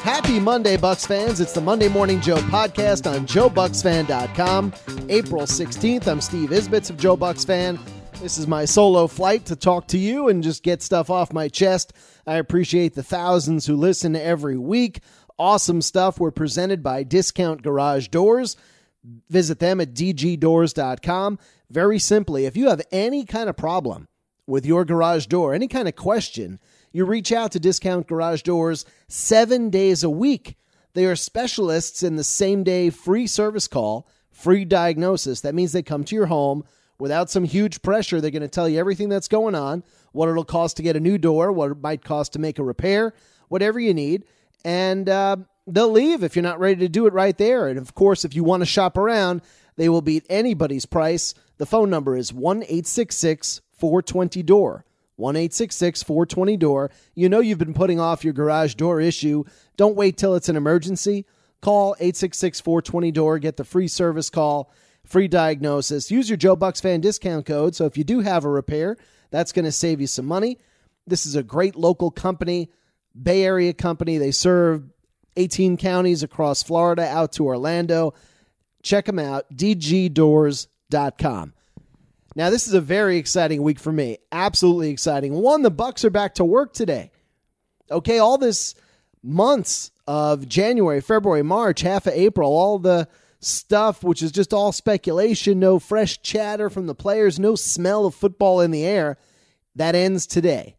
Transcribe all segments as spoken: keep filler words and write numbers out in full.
Happy Monday, Bucks fans. It's the Monday Morning Joe podcast on joe bucks fan dot com. April sixteenth, I'm Steve Isbitz of Joe Bucks Fan. This is my solo flight to talk to you and just get stuff off my chest. I appreciate the thousands who listen every week. Awesome stuff. We're presented by Discount Garage Doors. Visit them at d g doors dot com. Very simply, if you have any kind of problem with your garage door, any kind of question, you reach out to Discount Garage Doors seven days a week. They are specialists in the same-day free service call, free diagnosis. That means they come to your home without some huge pressure. They're going to tell you everything that's going on, what it'll cost to get a new door, what it might cost to make a repair, whatever you need. And uh, they'll leave if you're not ready to do it right there. And, of course, if you want to shop around, they will beat anybody's price. The phone number is one eight six six, four two zero, D O O R. one eight six six, four two zero, D O O R. You know you've been putting off your garage door issue. Don't wait till it's an emergency. Call eight six six, four two zero, D O O R. Get the free service call, free diagnosis. Use your Joe Bucks Fan discount code, so if you do have a repair, that's going to save you some money. This is a great local company, Bay Area company. They serve eighteen counties across Florida out to Orlando. Check them out, d g doors dot com. Now, this is a very exciting week for me. Absolutely exciting. One, the Bucks are back to work today. Okay, all this months of January, February, March, half of April, all the stuff, which is just all speculation, no fresh chatter from the players, no smell of football in the air, that ends today.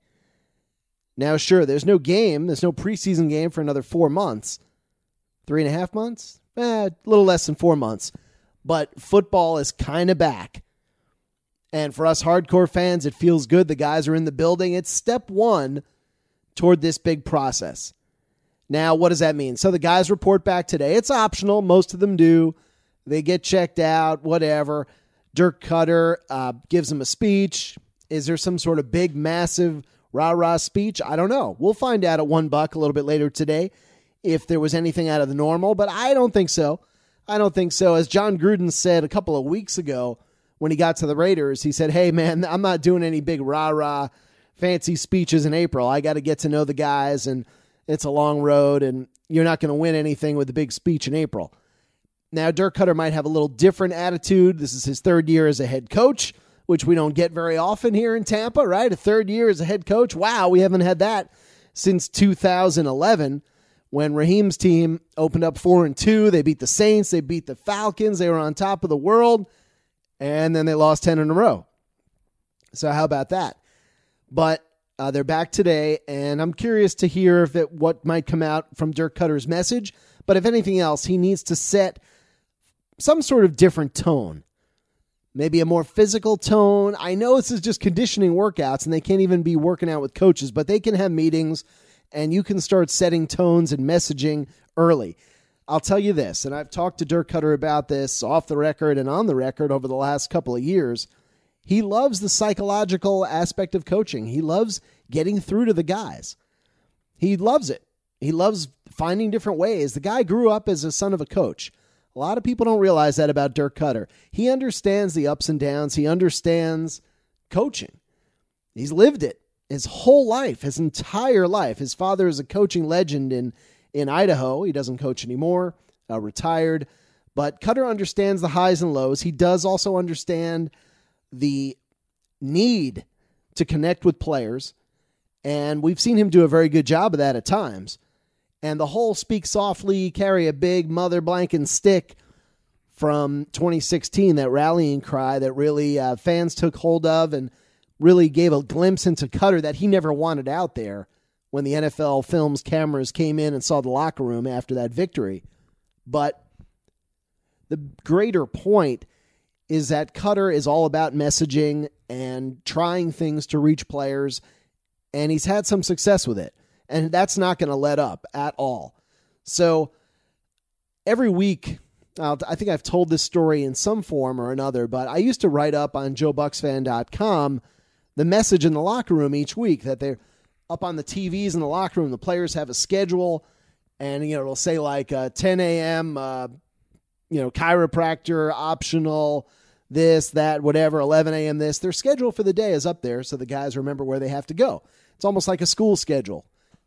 Now, sure, there's no game. There's no preseason game for another four months. Three and a half months? Eh, a little less than four months. But football is kind of back. And for us hardcore fans, it feels good. The guys are in the building. It's step one toward this big process. Now, what does that mean? So the guys report back today. It's optional. Most of them do. They get checked out, whatever. Dirk Koetter uh, gives them a speech. Is there some sort of big, massive rah-rah speech? I don't know. We'll find out at one buck a little bit later today if there was anything out of the normal, but I don't think so. I don't think so. As John Gruden said a couple of weeks ago, when he got to the Raiders, he said, hey, man, I'm not doing any big rah-rah fancy speeches in April. I got to get to know the guys, and it's a long road, and you're not going to win anything with a big speech in April. Now, Dirk Koetter might have a little different attitude. This is his third year as a head coach, which we don't get very often here in Tampa, right? A third year as a head coach. Wow, we haven't had that since two thousand eleven when Raheem's team opened up four and two. They beat the Saints. They beat the Falcons. They were on top of the world. And then they lost ten in a row. So how about that? But uh, they're back today, and I'm curious to hear if it, what might come out from Dirk Koetter's message. But if anything else, he needs to set some sort of different tone. Maybe a more physical tone. I know this is just conditioning workouts, and they can't even be working out with coaches, but they can have meetings, and you can start setting tones and messaging early. I'll tell you this, and I've talked to Dirk Koetter about this off the record and on the record over the last couple of years. He loves the psychological aspect of coaching. He loves getting through to the guys. He loves it. He loves finding different ways. The guy grew up as a son of a coach. A lot of people don't realize that about Dirk Koetter. He understands the ups and downs. He understands coaching. He's lived it his whole life, his entire life. His father is a coaching legend in In Idaho. He doesn't coach anymore, uh, retired. But Koetter understands the highs and lows. He does also understand the need to connect with players. And we've seen him do a very good job of that at times. And the whole speak softly, carry a big mother blanket stick from twenty sixteen, that rallying cry that really uh, fans took hold of and really gave a glimpse into Koetter that he never wanted out there when the N F L Films cameras came in and saw the locker room after that victory. But the greater point is that Koetter is all about messaging and trying things to reach players, and he's had some success with it. And that's not going to let up at all. So every week, I'll, I think I've told this story in some form or another, but I used to write up on joe bucks fan dot com the message in the locker room each week that they're up on the T Vs in the locker room. The players have a schedule, and you know it'll say like uh, ten a.m., uh, you know, chiropractor, optional, this, that, whatever, eleven a.m. this. Their schedule for the day is up there, so the guys remember where they have to go. It's almost like a school schedule.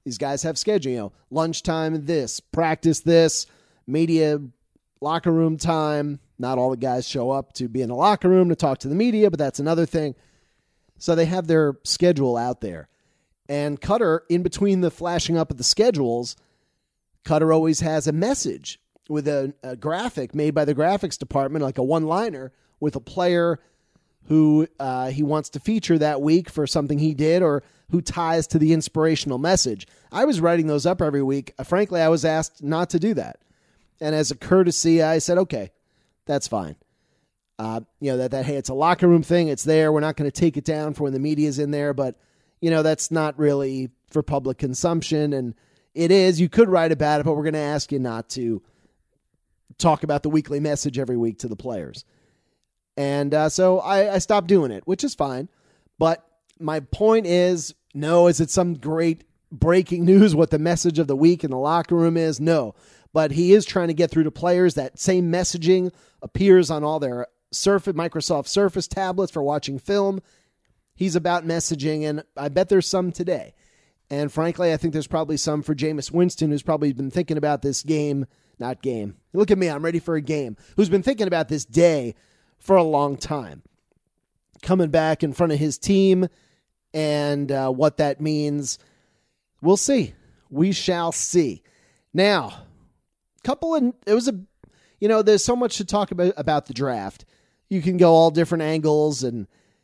These guys have schedule, you know, lunchtime this, practice this, media locker room time. Not all the guys show up to be in the locker room to talk to the media, but that's another thing. So they have their schedule out there. And Cutter, in between the flashing up of the schedules, Cutter always has a message with a, a graphic made by the graphics department, like a one-liner with a player who uh, he wants to feature that week for something he did or who ties to the inspirational message. I was writing those up every week. Uh, frankly, I was asked not to do that. And as a courtesy, I said, okay, that's fine. Uh, you know, that, that, hey, it's a locker room thing. It's there. We're not going to take it down for when the media's in there. But, you know, that's not really for public consumption. And it is. You could write about it, but we're going to ask you not to talk about the weekly message every week to the players. And uh, so I, I stopped doing it, which is fine. But my point is, no, is it some great breaking news what the message of the week in the locker room is? No. But he is trying to get through to players. That same messaging appears on all their Surface, Microsoft Surface tablets for watching film. He's about messaging, and I bet there's some today. And frankly, I think there's probably some for Jameis Winston, who's probably been thinking about this game, not game. Look at me, I'm ready for a game. Who's been thinking about this day for a long time. Coming back in front of his team and uh, what that means, we'll see. We shall see. Now, couple of, it was a, you know, there's so much to talk about about the draft. You can go all different angles and,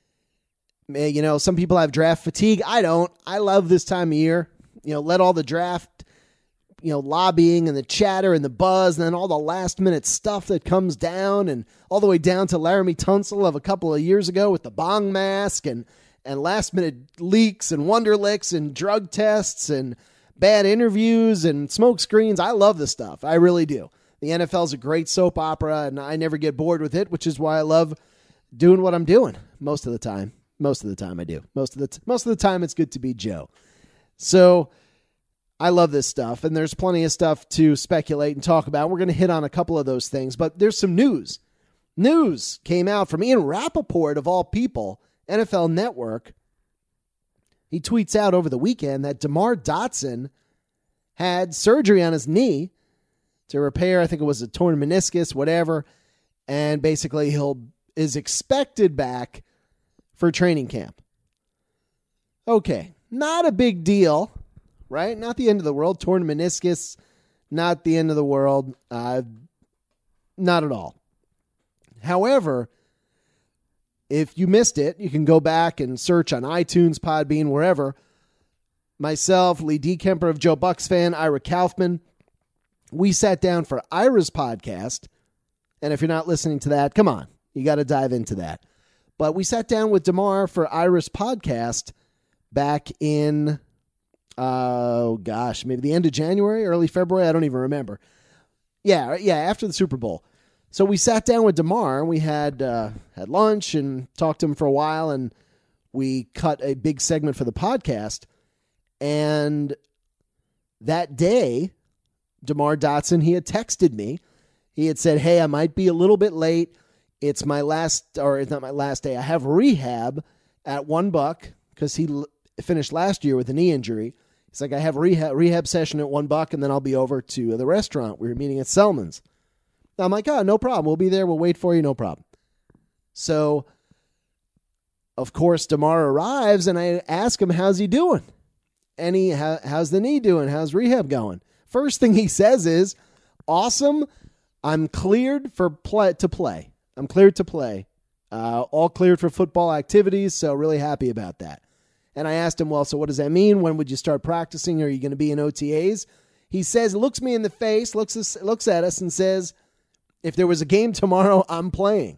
you know, some people have draft fatigue. I don't. I love this time of year. You know, let all the draft, you know, lobbying and the chatter and the buzz and then all the last minute stuff that comes down and all the way down to Laramie Tunsil of a couple of years ago with the bong mask and, and last minute leaks and Wonderlicks and drug tests and bad interviews and smoke screens. I love this stuff. I really do. The N F L is a great soap opera, and I never get bored with it, which is why I love doing what I'm doing most of the time. Most of the time I do. Most of the t- most of the time it's good to be Joe. So I love this stuff, and there's plenty of stuff to speculate and talk about. We're going to hit on a couple of those things, but there's some news. News came out from Ian Rappaport, of all people, N F L Network. He tweets out over the weekend that DeMar Dotson had surgery on his knee to repair, I think it was a torn meniscus, whatever, and basically he'll is expected back for training camp. Okay, not a big deal, right? Not the end of the world. Torn meniscus, not the end of the world. Uh, not at all. However, if you missed it, you can go back and search on iTunes, Podbean, wherever. Myself, Lee Dekemper of Joe Bucks Fan, Ira Kaufman, we sat down for Ira's podcast. And if you're not listening to that, come on, you got to dive into that. But we sat down with DeMar for Ira's podcast back in, uh, oh gosh, maybe the end of January, early February. I don't even remember. Yeah, yeah, after the Super Bowl. So we sat down with DeMar and we had uh, had lunch and talked to him for a while, and we cut a big segment for the podcast. And that day, DeMar Dotson, he had texted me. He had said, hey, I might be a little bit late. It's my last, or it's not my last day. I have rehab at One Buck because he l- finished last year with a knee injury. He's like, I have a rehab, rehab session at One Buck, and then I'll be over to the restaurant. We were meeting at Selman's. I'm like, oh, no problem. We'll be there. We'll wait for you. No problem. So, of course, DeMar arrives, and I ask him, how's he doing? And he, how, how's the knee doing? How's rehab going? First thing he says is, awesome. I'm cleared for play to play. I'm cleared to play. Uh, all cleared for football activities, so really happy about that. And I asked him, well, so what does that mean? When would you start practicing? Are you going to be in O T As? He says, looks me in the face, looks us, looks at us and says, if there was a game tomorrow, I'm playing.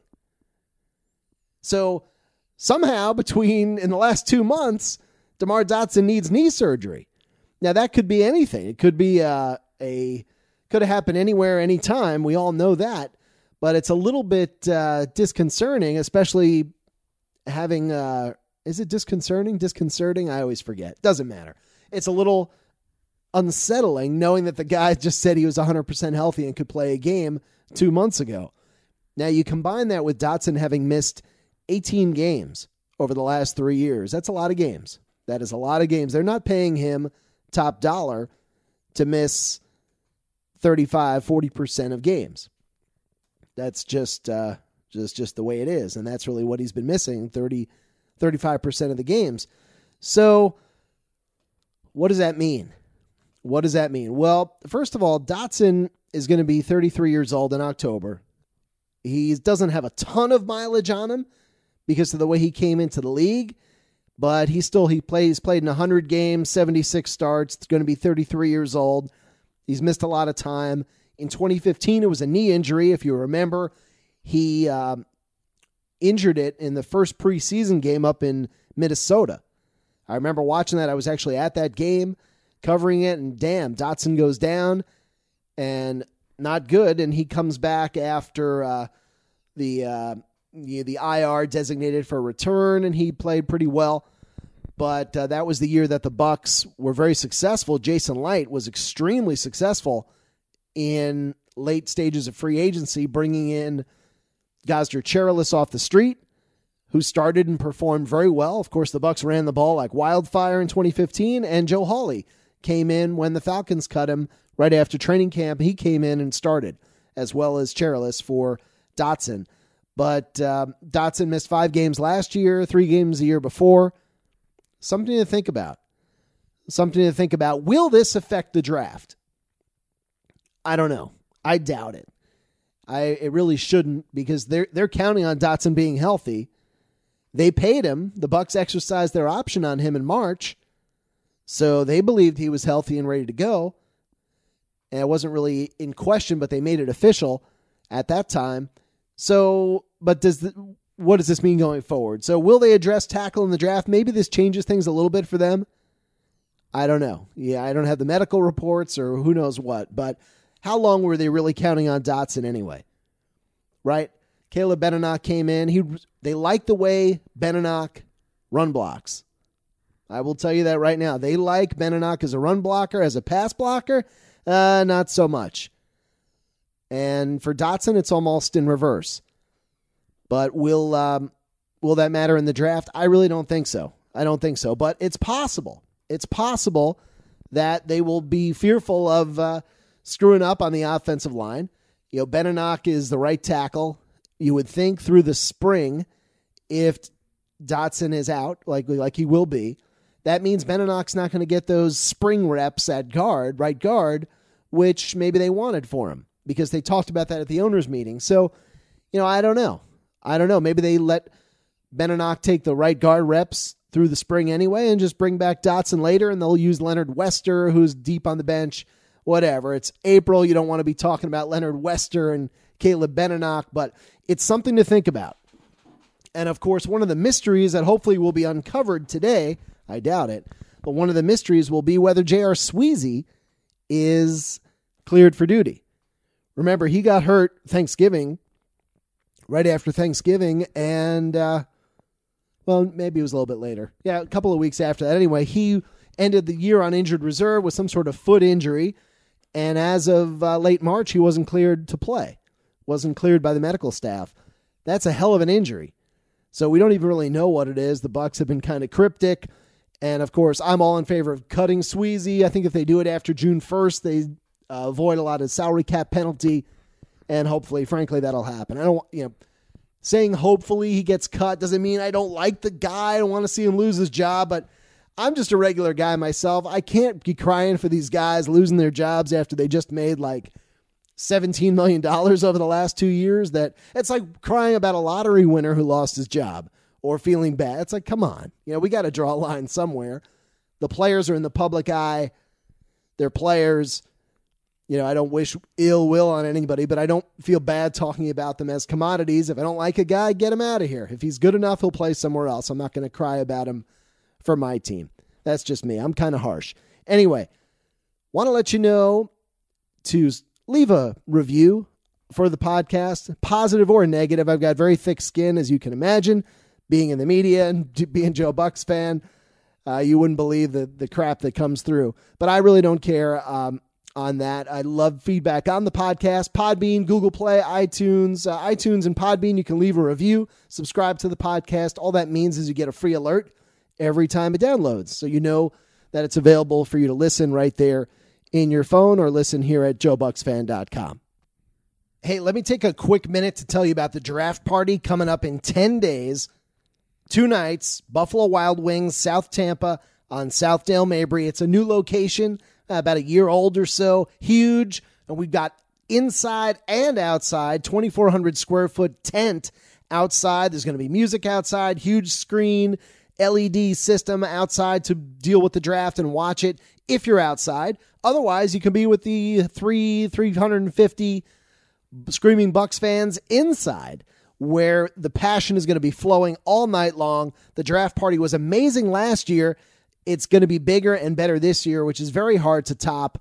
So somehow between, in the last two months, DeMar Dotson needs knee surgery. Now that could be anything. It could be uh, a, could have happened anywhere, anytime. We all know that. But it's a little bit uh, disconcerting, especially having, uh, is it disconcerting? Disconcerting? I always forget. Doesn't matter. It's a little unsettling knowing that the guy just said he was one hundred percent healthy and could play a game two months ago. Now you combine that with Dotson having missed eighteen games over the last three years. That's a lot of games. That is a lot of games. They're not paying him top dollar to miss thirty-five, forty percent of games. That's just uh, just just the way it is, and that's really what he's been missing, thirty, thirty-five percent of the games. So what does that mean? What does that mean? Well, first of all, Dotson is going to be thirty-three years old in October. He doesn't have a ton of mileage on him because of the way he came into the league, but he still he plays played in one hundred games, seventy-six starts. It's going to be thirty-three years old. He's missed a lot of time. In twenty fifteen, it was a knee injury. If you remember, he um, injured it in the first preseason game up in Minnesota. I remember watching that. I was actually at that game, covering it, and damn, Dotson goes down, and not good. And he comes back after uh, the uh, the the I R designated for return, and he played pretty well. But uh, that was the year that the Bucks were very successful. Jason Light was extremely successful in late stages of free agency, bringing in Gosder Cherilus off the street, who started and performed very well. Of course, the Bucks ran the ball like wildfire in twenty fifteen, and Joe Hawley came in when the Falcons cut him right after training camp. He came in and started, as well as Cherilus for Dotson. But uh, Dotson missed five games last year, three games the year before. Something to think about. Something to think about. Will this affect the draft? I don't know. I doubt it. I it really shouldn't, because they're they're counting on Dotson being healthy. They paid him. The Bucks exercised their option on him in March, so they believed he was healthy and ready to go. And it wasn't really in question, but they made it official at that time. So, but does the, what does this mean going forward? So will they address tackle in the draft? Maybe this changes things a little bit for them. I don't know. Yeah, I don't have the medical reports or who knows what, but how long were they really counting on Dotson anyway? Right? Caleb Benenoch came in. He They like the way Benenoch run blocks. I will tell you that right now. They like Benenoch as a run blocker, as a pass blocker. Uh, not so much. And for Dotson, it's almost in reverse. But will um, will that matter in the draft? I really don't think so. I don't think so. But it's possible. It's possible that they will be fearful of uh, screwing up on the offensive line. You know, Benenoch is the right tackle. You would think through the spring, if Dotson is out, like, like he will be, that means Benenoch's not going to get those spring reps at guard, right guard, which maybe they wanted for him, because they talked about that at the owners' meeting. So, you know, I don't know. I don't know. Maybe they let Benenoch take the right guard reps through the spring anyway and just bring back Dotson later, and they'll use Leonard Wester, who's deep on the bench, whatever. It's April. You don't want to be talking about Leonard Wester and Caleb Benenoch, but it's something to think about. And, of course, one of the mysteries that hopefully will be uncovered today, I doubt it, but one of the mysteries will be whether J R. Sweezy is cleared for duty. Remember, he got hurt Thanksgiving, right after Thanksgiving, and, uh, well, maybe it was a little bit later. Yeah, a couple of weeks after that. Anyway, he ended the year on injured reserve with some sort of foot injury, and as of uh, late March, he wasn't cleared to play, wasn't cleared by the medical staff. That's a hell of an injury. So we don't even really know what it is. The Bucks have been kind of cryptic, and, of course, I'm all in favor of cutting Sweezy. I think if they do it after June first, they uh, avoid a lot of salary cap penalty, and hopefully, frankly, that'll happen. I don't, you know, saying hopefully he gets cut doesn't mean I don't like the guy. I don't want to see him lose his job, but I'm just a regular guy myself. I can't be crying for these guys losing their jobs after they just made like seventeen million dollars over the last two years. That it's like crying about a lottery winner who lost his job or feeling bad. It's like, come on, you know, we got to draw a line somewhere. The players are in the public eye. They're players. You know, I don't wish ill will on anybody, but I don't feel bad talking about them as commodities. If I don't like a guy, get him out of here. If he's good enough, he'll play somewhere else. I'm not going to cry about him for my team. That's just me. I'm kind of harsh. Anyway, want to let you know to leave a review for the podcast, positive or negative. I've got very thick skin, as you can imagine, being in the media and being a Joe Bucks fan. Uh, you wouldn't believe the, the crap that comes through, but I really don't care um, on that. I love feedback on the podcast. Podbean, Google Play, iTunes, uh, iTunes and Podbean. You can leave a review, subscribe to the podcast. All that means is you get a free alert every time it downloads, so you know that it's available for you to listen right there in your phone or listen here at joe bucks fan dot com. Hey, let me take a quick minute to tell you about the draft party coming up in ten days. Two nights, Buffalo Wild Wings, South Tampa on Southdale Mabry. It's a new location, about a year old or so, huge. And we've got inside and outside, twenty-four hundred square foot tent outside. There's going to be music outside, huge screen, L E D system outside to deal with the draft and watch it if you're outside. Otherwise, you can be with the three, three hundred fifty Screaming Bucks fans inside, where the passion is going to be flowing all night long. The draft party was amazing last year. It's going to be bigger and better this year, which is very hard to top.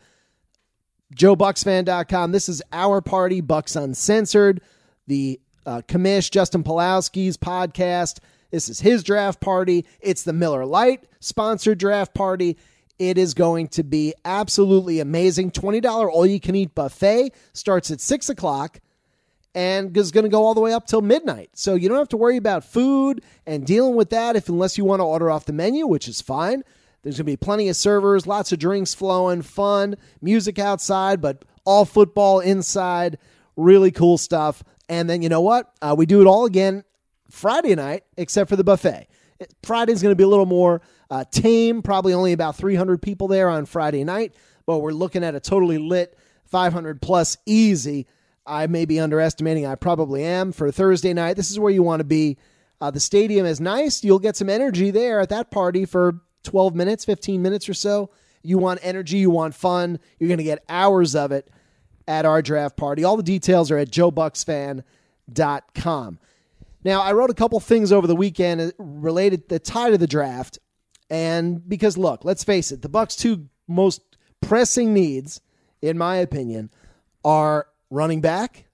joe bucks fan dot com. This is our party, Bucks Uncensored, the uh, commish, Justin Pulowski's podcast. This is his draft party. It's the Miller Lite sponsored draft party. It is going to be absolutely amazing. twenty dollars all-you-can-eat buffet starts at six o'clock and is going to go all the way up till midnight. So you don't have to worry about food and dealing with that if unless you want to order off the menu, which is fine. There's going to be plenty of servers, lots of drinks flowing, fun, music outside, but all football inside. Really cool stuff. And then you know what? Uh, we do it all again Friday night, except for the buffet. Friday's going to be a little more uh, tame, probably only about three hundred people there on Friday night, but we're looking at a totally lit five hundred plus easy. I may be underestimating. I probably am for Thursday night. This is where you want to be. Uh, the stadium is nice. You'll get some energy there at that party for twelve minutes, fifteen minutes or so. You want energy. You want fun. You're going to get hours of it at our draft party. All the details are at joe bucks fan dot com. Now, I wrote a couple things over the weekend related to tie to the draft. And because, look, let's face it, the Bucks' two most pressing needs, in my opinion, are running back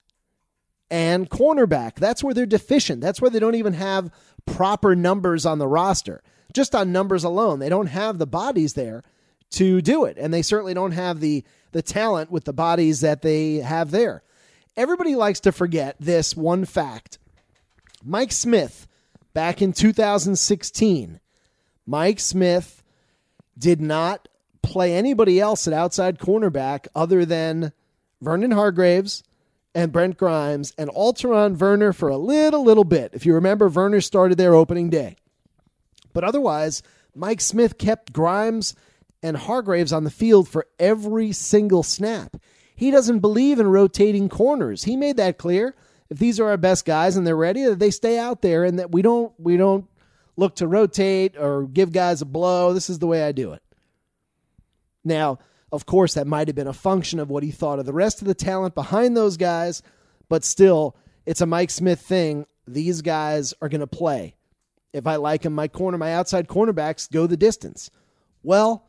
and cornerback. That's where they're deficient. That's where they don't even have proper numbers on the roster. Just on numbers alone, they don't have the bodies there to do it. And they certainly don't have the, the talent with the bodies that they have there. Everybody likes to forget this one fact. Mike Smith, back in two thousand sixteen, Mike Smith did not play anybody else at outside cornerback other than Vernon Hargreaves and Brent Grimes and Alteron Werner for a little, little bit. If you remember, Werner started there opening day. But otherwise, Mike Smith kept Grimes and Hargreaves on the field for every single snap. He doesn't believe in rotating corners. He made that clear. If these are our best guys and they're ready, that they stay out there and that we don't we don't look to rotate or give guys a blow. This is the way I do it. Now, of course, that might have been a function of what he thought of the rest of the talent behind those guys, but still, it's a Mike Smith thing. These guys are going to play. If I like them, my corner, my outside cornerbacks go the distance. Well,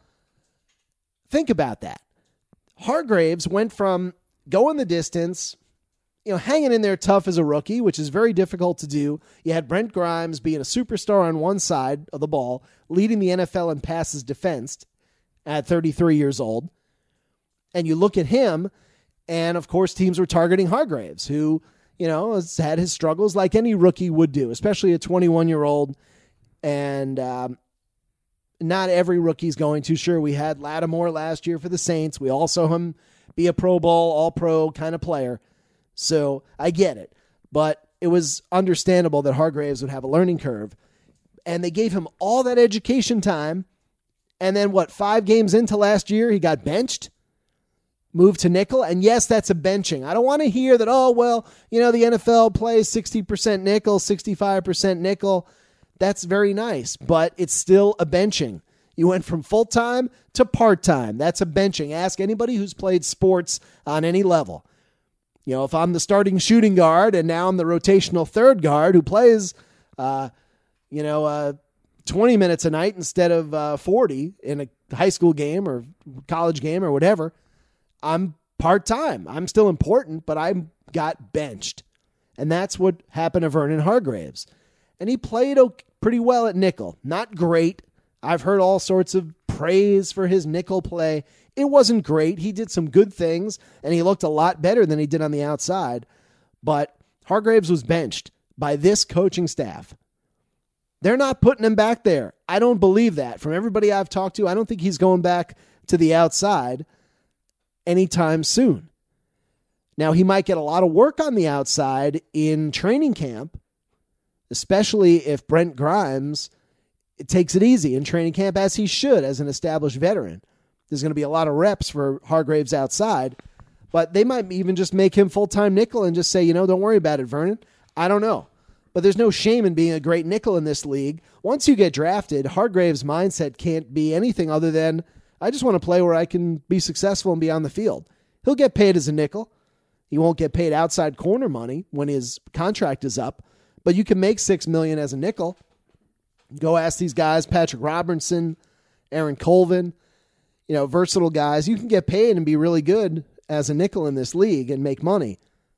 think about that. Hargreaves went from going the distance, you know, hanging in there tough as a rookie, which is very difficult to do. You had Brent Grimes being a superstar on one side of the ball, leading the N F L in passes defensed at thirty-three years old. And you look at him, and of course teams were targeting Hargreaves, who, you know, has had his struggles like any rookie would do, especially a twenty-one-year-old. And um, not every rookie's going to. Sure, we had Lattimore last year for the Saints. We all saw him be a Pro Bowl, all-pro kind of player. So I get it, but it was understandable that Hargreaves would have a learning curve, and they gave him all that education time. And then what, five games into last year, he got benched, moved to nickel. And yes, that's a benching. I don't want to hear that, oh, well, you know, the N F L plays sixty percent nickel, sixty-five percent nickel. That's very nice, but it's still a benching. You went from full-time to part-time. That's a benching. Ask anybody who's played sports on any level. You know, if I'm the starting shooting guard and now I'm the rotational third guard who plays, uh, you know, uh, twenty minutes a night instead of uh, forty in a high school game or college game or whatever, I'm part-time. I'm still important, but I got benched. And that's what happened to Vernon Hargreaves. And he played pretty well at nickel. Not great. I've heard all sorts of praise for his nickel play. It wasn't great. He did some good things, and he looked a lot better than he did on the outside. But Hargreaves was benched by this coaching staff. They're not putting him back there. I don't believe that. From everybody I've talked to, I don't think he's going back to the outside anytime soon. Now, he might get a lot of work on the outside in training camp, especially if Brent Grimes takes it easy in training camp, as he should as an established veteran. There's going to be a lot of reps for Hargreaves outside, but they might even just make him full-time nickel and just say, you know, don't worry about it, Vernon. I don't know. But there's no shame in being a great nickel in this league. Once you get drafted, Hargreaves' mindset can't be anything other than, I just want to play where I can be successful and be on the field. He'll get paid as a nickel. He won't get paid outside corner money when his contract is up, but you can make six million dollars as a nickel. Go ask these guys, Patrick Robertson, Aaron Colvin, you know, versatile guys. You can get paid and be really good as a nickel in this league and make money.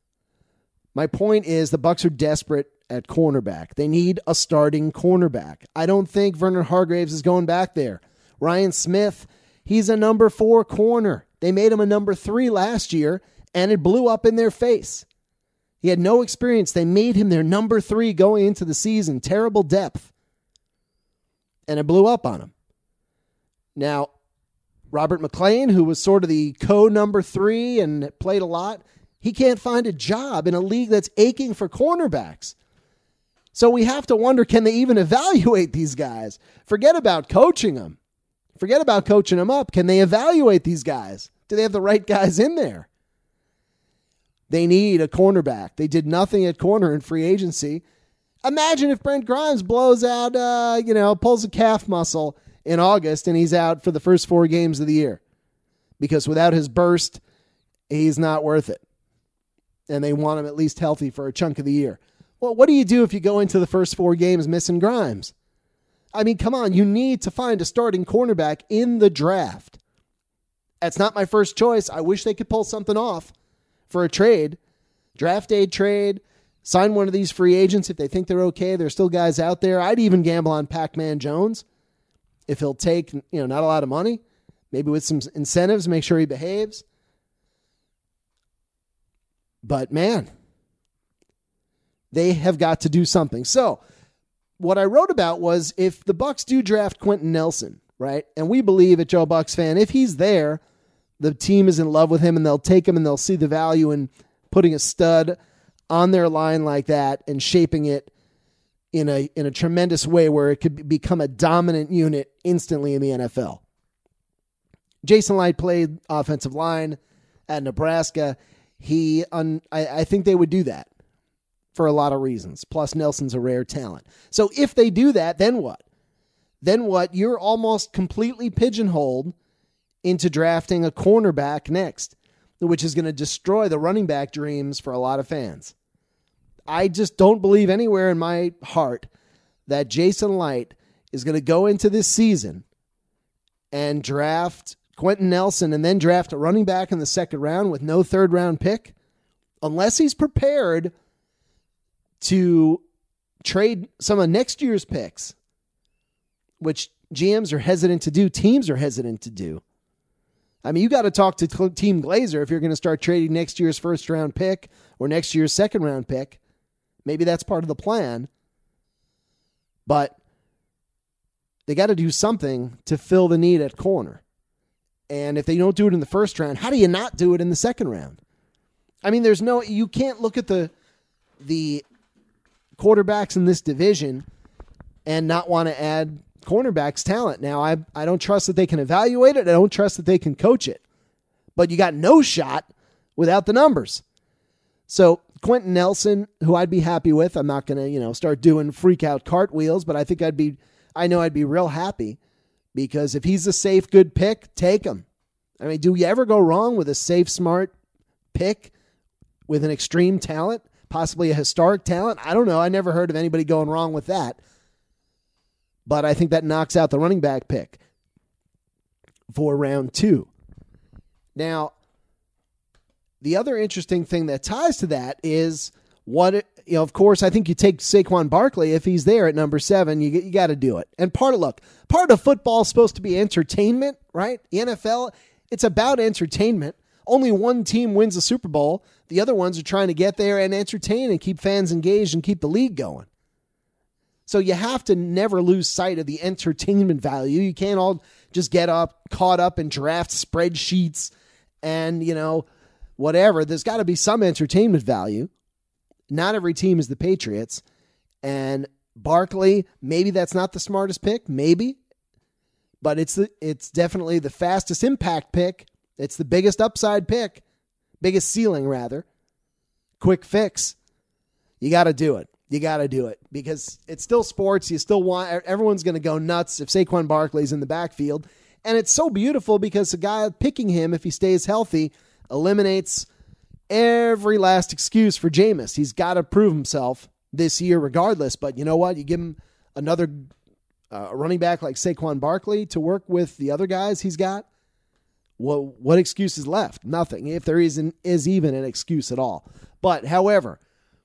My point is the Bucs are desperate at cornerback. They need a starting cornerback. I don't think Vernon Hargreaves is going back there. Ryan Smith, he's a number four corner. They made him a number three last year, and it blew up in their face. He had no experience. They made him their number three going into the season. Terrible depth. And it blew up on him. Now, Robert McClain, who was sort of the co-number three and played a lot, he can't find a job in a league that's aching for cornerbacks. So we have to wonder, can they even evaluate these guys? Forget about coaching them. Forget about coaching them up. Can they evaluate these guys? Do they have the right guys in there? They need a cornerback. They did nothing at corner in free agency. Imagine if Brent Grimes blows out, uh, you know, pulls a calf muscle in August and he's out for the first four games of the year. Because without his burst, he's not worth it. And they want him at least healthy for a chunk of the year. Well, what do you do if you go into the first four games missing Grimes? I mean, come on, you need to find a starting cornerback in the draft. That's not my first choice. I wish they could pull something off for a trade. Draft day trade. Sign one of these free agents if they think they're okay. There's still guys out there. I'd even gamble on Pac-Man Jones if he'll take, you know, not a lot of money, maybe with some incentives, make sure he behaves. But man, they have got to do something. So what I wrote about was if the Bucs do draft Quentin Nelson, right? And we believe at Joe Bucs Fan, if he's there, the team is in love with him and they'll take him and they'll see the value in putting a stud on their line like that and shaping it in a in a tremendous way where it could become a dominant unit instantly in the N F L. Jason Light played offensive line at Nebraska. He, un, I, I think they would do that for a lot of reasons. Plus, Nelson's a rare talent. So if they do that, then what? Then what? You're almost completely pigeonholed into drafting a cornerback next, which is going to destroy the running back dreams for a lot of fans. I just don't believe anywhere in my heart that Jason Light is going to go into this season and draft Quentin Nelson and then draft a running back in the second round with no third round pick, unless he's prepared to trade some of next year's picks, which G Ms are hesitant to do, teams are hesitant to do. I mean, you got to talk to Team Glazer if you're going to start trading next year's first round pick or next year's second round pick. Maybe that's part of the plan. But they got to do something to fill the need at corner. And if they don't do it in the first round, how do you not do it in the second round? I mean, there's no, you can't look at the the quarterbacks in this division and not want to add cornerbacks talent. Now, I I don't trust that they can evaluate it. I don't trust that they can coach it. But you got no shot without the numbers. So Quentin Nelson, who I'd be happy with, I'm not going to, you know, start doing freak out cartwheels, but I think I'd be, I know I'd be real happy because if he's a safe, good pick, take him. I mean, do you ever go wrong with a safe, smart pick with an extreme talent, possibly a historic talent? I don't know. I never heard of anybody going wrong with that. But I think that knocks out the running back pick for round two. Now, the other interesting thing that ties to that is what, it, you know, of course, I think you take Saquon Barkley. If he's there at number seven, you, you got to do it. And part of, look, part of football is supposed to be entertainment, right? The N F L, it's about entertainment. Only one team wins the Super Bowl. The other ones are trying to get there and entertain and keep fans engaged and keep the league going. So you have to never lose sight of the entertainment value. You can't all just get up, caught up in draft spreadsheets and, you know, whatever. There's got to be some entertainment value. Not every team is the Patriots. And Barkley, maybe that's not the smartest pick, maybe. But it's the, it's definitely the fastest impact pick. It's the biggest upside pick. Biggest ceiling, rather. Quick fix. You got to do it. You got to do it because it's still sports. You still want, everyone's going to go nuts if Saquon Barkley's in the backfield. And it's so beautiful because the guy picking him, if he stays healthy, eliminates every last excuse for Jameis. He's got to prove himself this year regardless. But you know what? You give him another uh, running back like Saquon Barkley to work with the other guys he's got. What, what excuse is left? Nothing. If there isn't, is even an excuse at all. But however,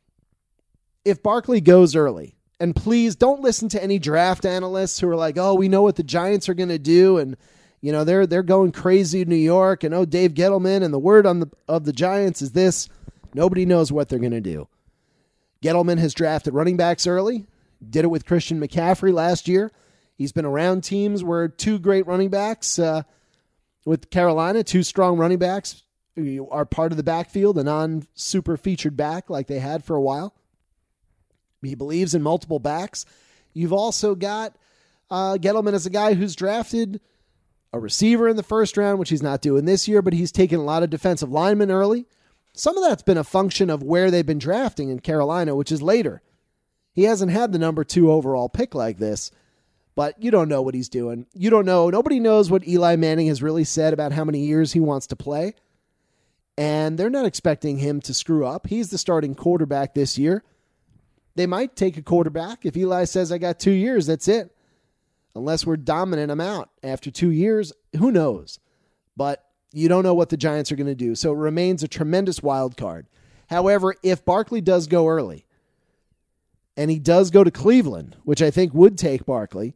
if Barkley goes early, and please don't listen to any draft analysts who are like, oh, we know what the Giants are going to do. And, you know, they're, they're going crazy in New York and, oh, Dave Gettleman. And the word on the, of the Giants is this. Nobody knows what they're going to do. Gettleman has drafted running backs early, did it with Christian McCaffrey last year. He's been around teams where two great running backs uh, with Carolina, two strong running backs are part of the backfield, a non-super featured back like they had for a while. He believes in multiple backs. You've also got uh, Gettleman as a guy who's drafted a receiver in the first round, which he's not doing this year, but he's taken a lot of defensive linemen early. Some of that's been a function of where they've been drafting in Carolina, which is later. He hasn't had the number two overall pick like this, but you don't know what he's doing. You don't know. Nobody knows what Eli Manning has really said about how many years he wants to play, and they're not expecting him to screw up. He's the starting quarterback this year. They might take a quarterback. If Eli says, I got two years, that's it. Unless we're dominant, I'm out. After two years, who knows? But you don't know what the Giants are going to do. So it remains a tremendous wild card. However, if Barkley does go early, and he does go to Cleveland, which I think would take Barkley,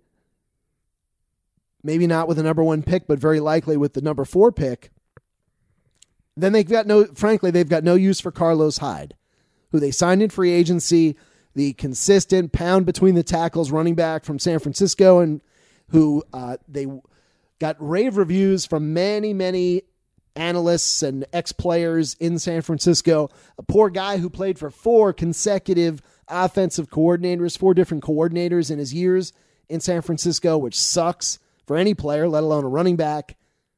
maybe not with the number one pick, but very likely with the number four pick, then they've got no, frankly, they've got no use for Carlos Hyde, who they signed in free agency, the consistent pound between the tackles running back from San Francisco, and who uh, they got rave reviews from many, many analysts and ex-players in San Francisco. A poor guy who played for four consecutive offensive coordinators, four different coordinators in his years in San Francisco, which sucks for any player, let alone a running back.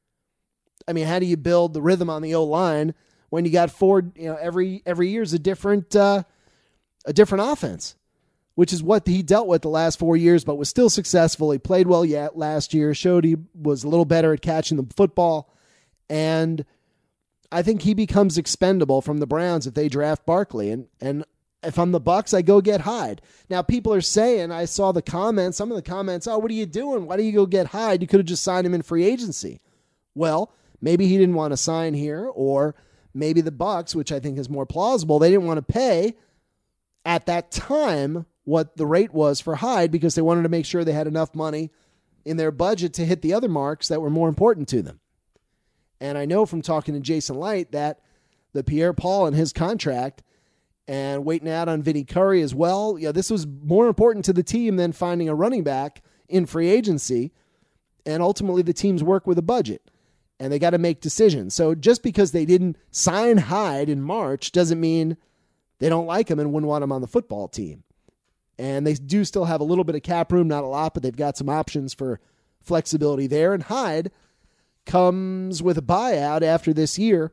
I mean, how do you build the rhythm on the O-line when you got four, you know, every every year is a different uh, a different offense, which is what he dealt with the last four years, but was still successful. He played well yet last year, showed he was a little better at catching the football, and I think he becomes expendable from the Browns if they draft Barkley. And and if I'm the Bucks, I go get Hyde. Now, people are saying, I saw the comments, some of the comments, oh, what are you doing? Why do you go get Hyde? You could have just signed him in free agency. Well, maybe he didn't want to sign here, or maybe the Bucks, which I think is more plausible, they didn't want to pay at that time what the rate was for Hyde because they wanted to make sure they had enough money in their budget to hit the other marks that were more important to them. And I know from talking to Jason Light that the Pierre-Paul and his contract and waiting out on Vinny Curry as well, yeah, this was more important to the team than finding a running back in free agency. And ultimately the teams work with a budget and they got to make decisions. So just because they didn't sign Hyde in March doesn't mean they don't like him and wouldn't want him on the football team. And they do still have a little bit of cap room, not a lot, but they've got some options for flexibility there. And Hyde comes with a buyout after this year.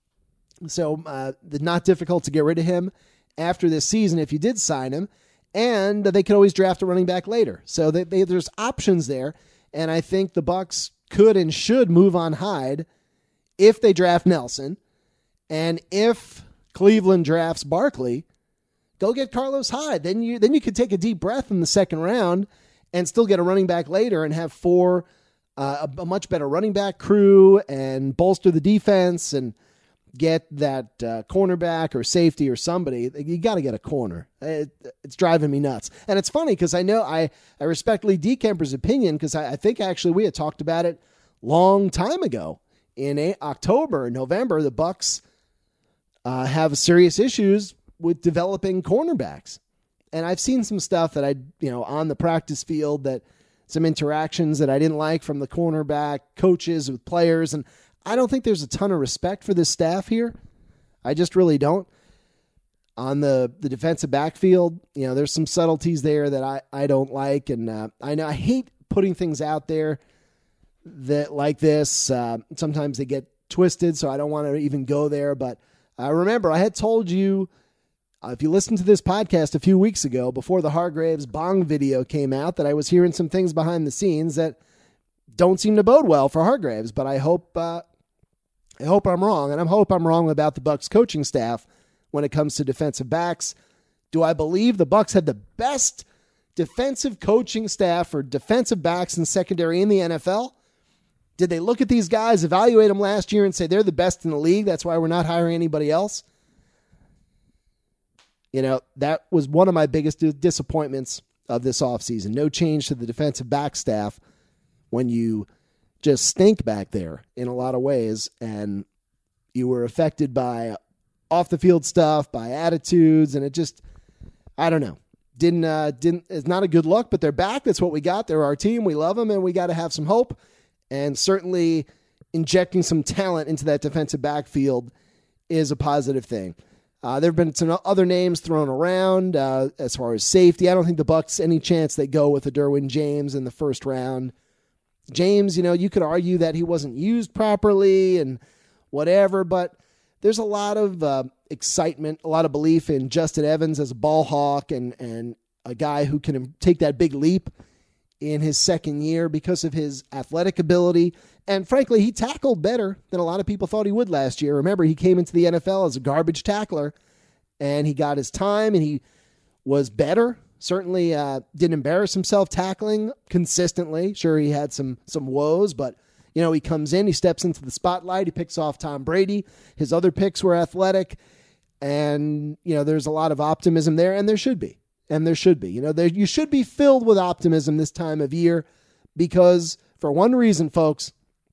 So uh, not difficult to get rid of him after this season if you did sign him. And they could always draft a running back later. So they, they, there's options there. And I think the Bucs could and should move on Hyde if they draft Nelson. And if Cleveland drafts Barkley, go get Carlos Hyde. Then you then you could take a deep breath in the second round and still get a running back later and have four uh, a, a much better running back crew and bolster the defense and get that uh, cornerback or safety or somebody. You got to get a corner. It, it's driving me nuts. And it's funny because I know I, I respect Lee Decamper's opinion because I, I think actually we had talked about it long time ago. In a, October, November, the Bucs uh, have serious issues with developing cornerbacks. And I've seen some stuff that I, you know, on the practice field, that some interactions that I didn't like from the cornerback coaches with players. And I don't think there's a ton of respect for this staff here. I just really don't. On the, the defensive backfield, you know, there's some subtleties there that I, I don't like. And uh, I know I hate putting things out there that like this. Uh, sometimes they get twisted, so I don't want to even go there. But uh, remember, I had told you, uh, if you listened to this podcast a few weeks ago, before the Hargraves Bong video came out, that I was hearing some things behind the scenes that don't seem to bode well for Hargraves. But I hope uh, I hope I'm wrong, and I hope I'm wrong about the Bucs coaching staff when it comes to defensive backs. Do I believe the Bucs had the best defensive coaching staff for defensive backs and secondary in the N F L? Did they look at these guys, evaluate them last year, and say they're the best in the league, that's why we're not hiring anybody else? You know, that was one of my biggest disappointments of this offseason. No change to the defensive back staff when you just stink back there in a lot of ways, and you were affected by off-the-field stuff, by attitudes, and it just, I don't know. Didn't, uh, didn't, it's not a good look, but they're back. That's what we got. They're our team. We love them, and we got to have some hope. And certainly injecting some talent into that defensive backfield is a positive thing. Uh, there have been some other names thrown around uh, as far as safety. I don't think the Bucs any chance they go with a Derwin James in the first round. James, you know, you could argue that he wasn't used properly and whatever, but there's a lot of uh, excitement, a lot of belief in Justin Evans as a ball hawk and, and a guy who can take that big leap in his second year because of his athletic ability. And frankly, he tackled better than a lot of people thought he would last year. Remember, he came into the N F L as a garbage tackler, and he got his time, and he was better. Certainly uh, didn't embarrass himself tackling consistently. Sure, he had some some woes, but you know, he comes in, he steps into the spotlight, he picks off Tom Brady. His other picks were athletic, and you know, there's a lot of optimism there, and there should be. And there should be. You know, there, you should be filled with optimism this time of year because, for one reason, folks,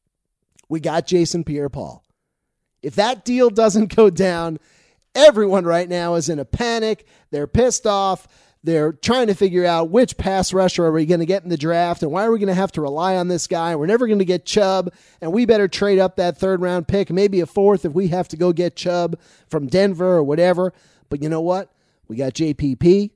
we got Jason Pierre-Paul. If that deal doesn't go down, everyone right now is in a panic. They're pissed off. They're trying to figure out which pass rusher are we going to get in the draft and why are we going to have to rely on this guy. We're never going to get Chubb, and we better trade up that third-round pick, maybe a fourth if we have to go get Chubb from Denver or whatever. But you know what? We got J P P.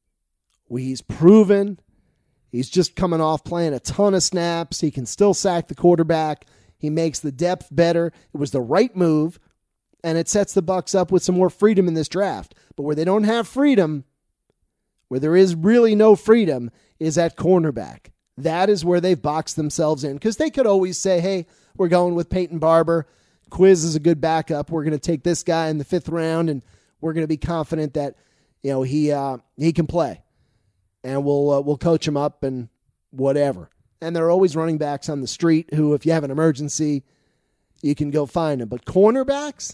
He's proven. He's just coming off playing a ton of snaps. He can still sack the quarterback. He makes the depth better. It was the right move, and it sets the Bucs up with some more freedom in this draft. But where they don't have freedom, where there is really no freedom, is at cornerback. That is where they've boxed themselves in because they could always say, hey, we're going with Peyton Barber. Quiz is a good backup. We're going to take this guy in the fifth round, and we're going to be confident that you know he uh, he can play. And we'll uh, we'll coach them up and whatever. And there are always running backs on the street who, if you have an emergency, you can go find them. But cornerbacks?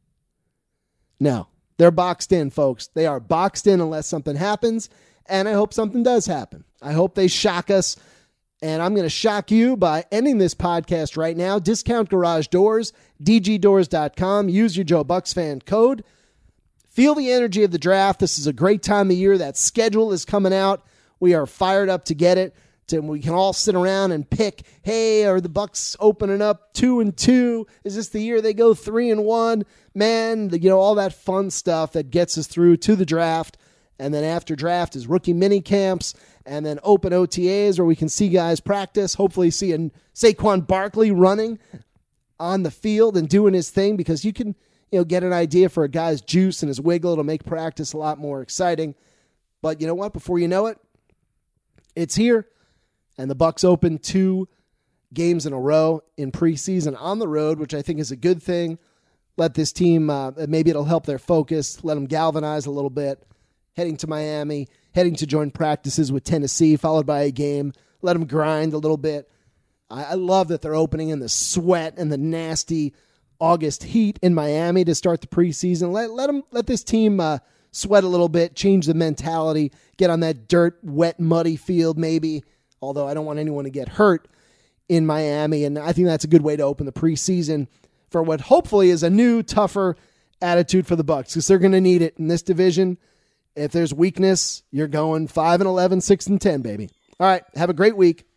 No. They're boxed in, folks. They are boxed in unless something happens. And I hope something does happen. I hope they shock us. And I'm going to shock you by ending this podcast right now. Discount Garage Doors, d g doors dot com. Use your Joe Bucs fan code. Feel the energy of the draft. This is a great time of year. That schedule is coming out. We are fired up to get it. To, we can all sit around and pick, hey, are the Bucs opening up two and two? Is this the year they go three and one? Man, the, you know, all that fun stuff that gets us through to the draft. And then after draft is rookie mini camps and then open O T As where we can see guys practice. Hopefully see a Saquon Barkley running on the field and doing his thing because you can, you know, get an idea for a guy's juice and his wiggle. It'll make practice a lot more exciting. But you know what? Before you know it, it's here. And the Bucs open two games in a row in preseason on the road, which I think is a good thing. Let this team, uh, maybe it'll help their focus, let them galvanize a little bit. Heading to Miami, heading to join practices with Tennessee, followed by a game. Let them grind a little bit. I, I love that they're opening in the sweat and the nasty August heat in Miami to start the preseason. Let let them let this team uh, sweat a little bit, change the mentality, get on that dirt, wet, muddy field maybe. Although I don't want anyone to get hurt in Miami, and I think that's a good way to open the preseason for what hopefully is a new, tougher attitude for the Bucs because they're going to need it in this division. If there's weakness, you're going five and eleven, six and ten, baby. All right. Have a great week.